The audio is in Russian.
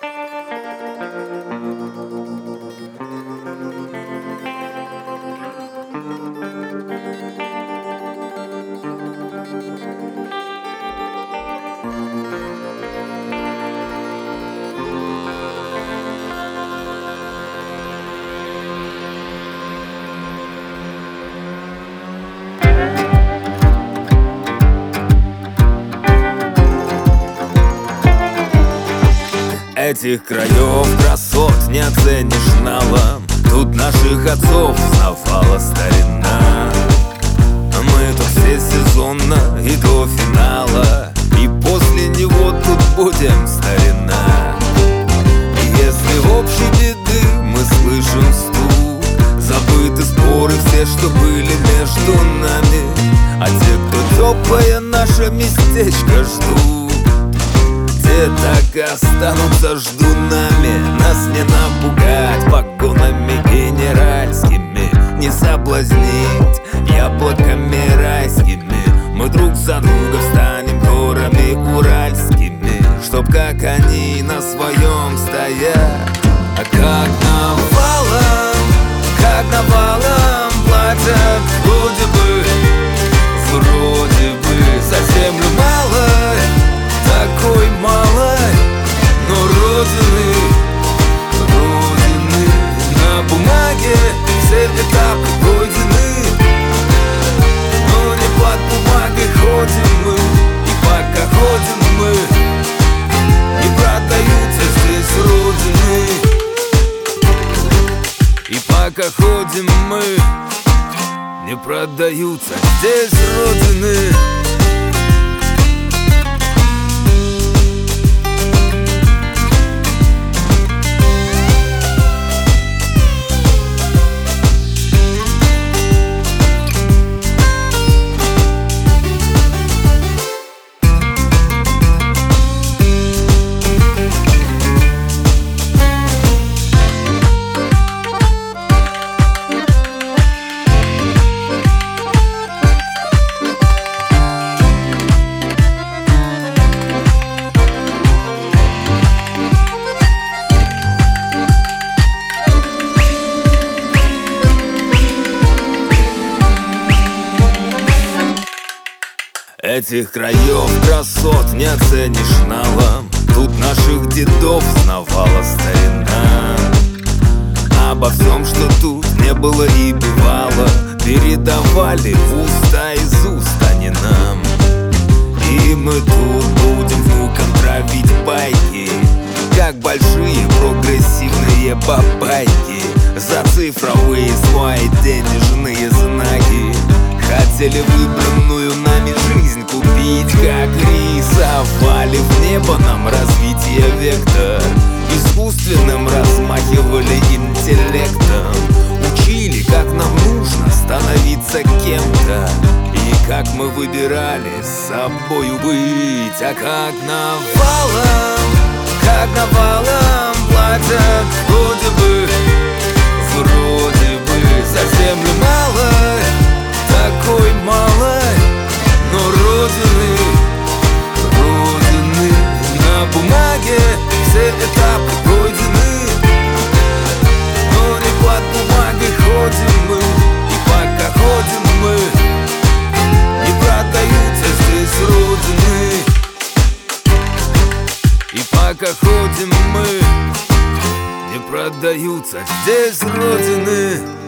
Этих краев красот не оценишь налом. Тут наших отцов знавала старина. Мы тут все сезонно и до финала, и после него тут будем, старина. И если в общей беды мы слышим стук, забыты споры все, что были между нами, а те, кто теплое наше местечко ждут, те так и останутся ждунами. Нас не напугать погонами генеральскими, не соблазнить яблоками райскими. Мы друг за друга встанем горами уральскими, чтоб как они на своем стоят. А как навалом платят вроде бы за землю малой, такой малой, но родины на бумаге все этапы пройдены. Но не под бумагой ходим мы, и пока ходим мы, не продаются здесь родины. И пока ходим мы, не продаются здесь родины. Этих краев красот не оценишь налом. Тут наших дедов знавала старина. Обо всем, что тут не было и бывало, передавали в уста из уст они нам. И мы тут будем внукам травить байки, как большие прогрессивные бабайки, за цифровые свои денежные знаки. Хотели выбранную нами жизнь купить, как рисовали в небо нам развитие вектор, искусственным размахивали интеллектом, учили, как нам нужно становиться кем-то, и как мы выбирали с собою быть. А как навалом платят вроде бы за землю малой, такой малой, но родины на бумаге все этапы пройдены. Но не под бумагой ходим мы, и пока ходим мы, не продаются здесь родины. И пока ходим мы, не продаются здесь родины.